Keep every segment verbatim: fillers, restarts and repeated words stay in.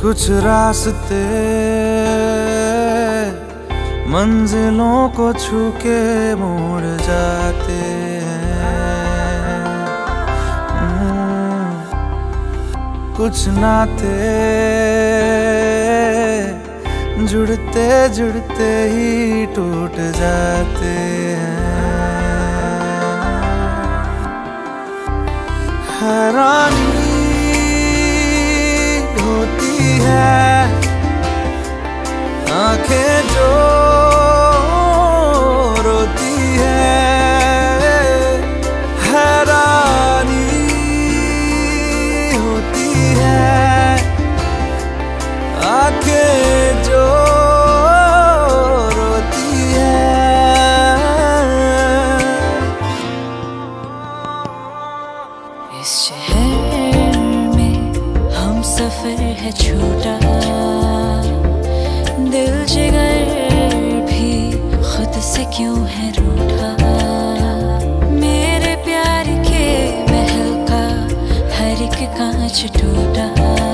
कुछ रास्ते मंजिलों को छू के मुड़ जाते हैं। कुछ नाते जुड़ते जुड़ते ही टूट जाते हैं। हैरानी होती है आंखें जो रोती है। हैरानी होती है आंखें जो रोती है। इस शहर में हम सफर है छोटा, दिल जिगर भी खुद से क्यों है रूठा। मेरे प्यार के महल का हर एक कांच टूटा।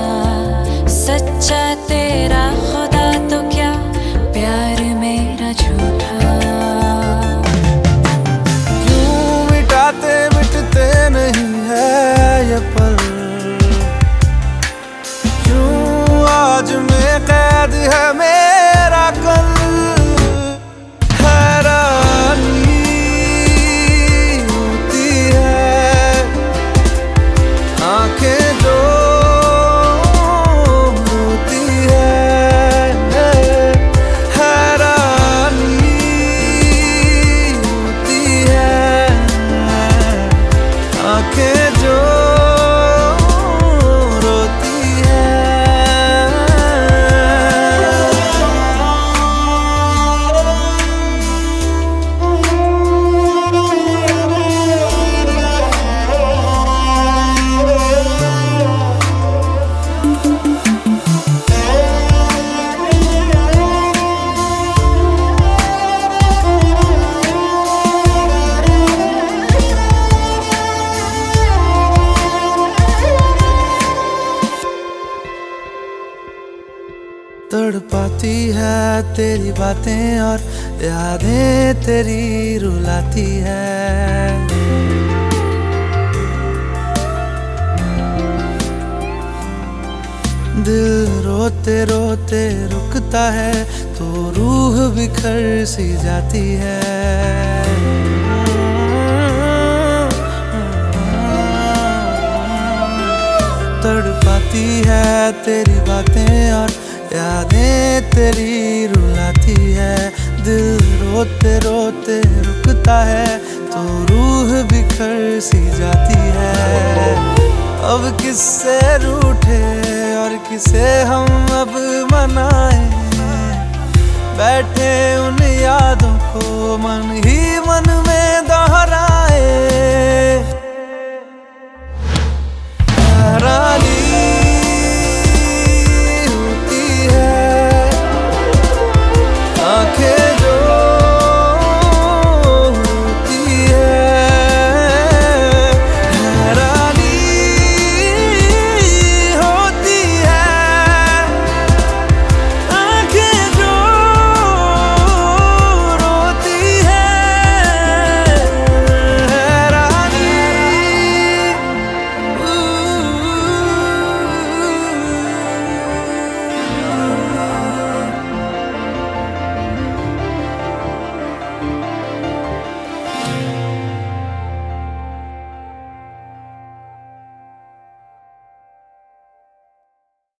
सच्चा तेरा खुदा तो क्या प्यार मेरा झूठा। क्यों मिटाते मिटते नहीं है ये पल, क्यों आज में कैद है मेरा कल। हैरानी होती है आंखें जो रोती है। हैरानी होती है आंखें जो तड़पाती है तेरी बातें और यादें तेरी रुलाती है। दिल रोते रोते रुकता है तो रूह बिखर सी जाती है। तड़पाती है तेरी बातें और यादें तेरी रुलाती है। दिल रोते रोते रुकता है तो रूह बिखर सी जाती है। अब किससे रूठे और किसे हम अब मनाएं, बैठे उन यादों को मन ही मन में दोहराएं।